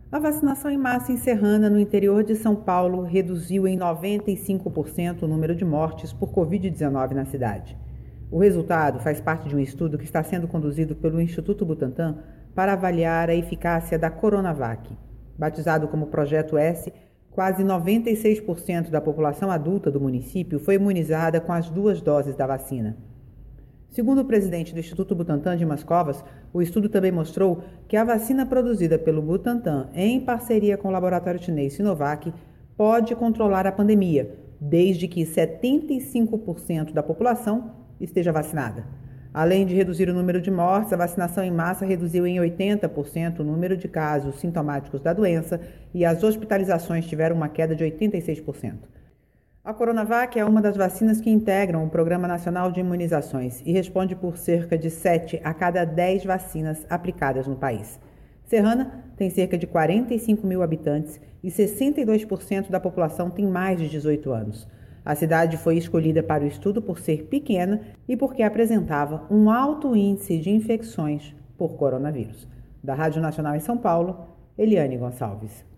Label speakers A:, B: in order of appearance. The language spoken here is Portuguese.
A: A vacinação em massa em Serrana, no interior de São Paulo, reduziu em 95% o número de mortes por Covid-19 na cidade. O resultado faz parte de um estudo que está sendo conduzido pelo Instituto Butantan para avaliar a eficácia da Coronavac. Batizado como Projeto S, quase 96% da população adulta do município foi imunizada com as 2 doses da vacina. Segundo o presidente do Instituto Butantan, Dimas Covas, o estudo também mostrou que a vacina produzida pelo Butantan em parceria com o laboratório chinês Sinovac pode controlar a pandemia, desde que 75% da população esteja vacinada. Além de reduzir o número de mortes, a vacinação em massa reduziu em 80% o número de casos sintomáticos da doença e as hospitalizações tiveram uma queda de 86%. A Coronavac é uma das vacinas que integram o Programa Nacional de Imunizações e responde por cerca de 7 a cada 10 vacinas aplicadas no país. Serrana tem cerca de 45 mil habitantes e 62% da população tem mais de 18 anos. A cidade foi escolhida para o estudo por ser pequena e porque apresentava um alto índice de infecções por coronavírus. Da Rádio Nacional em São Paulo, Eliane Gonçalves.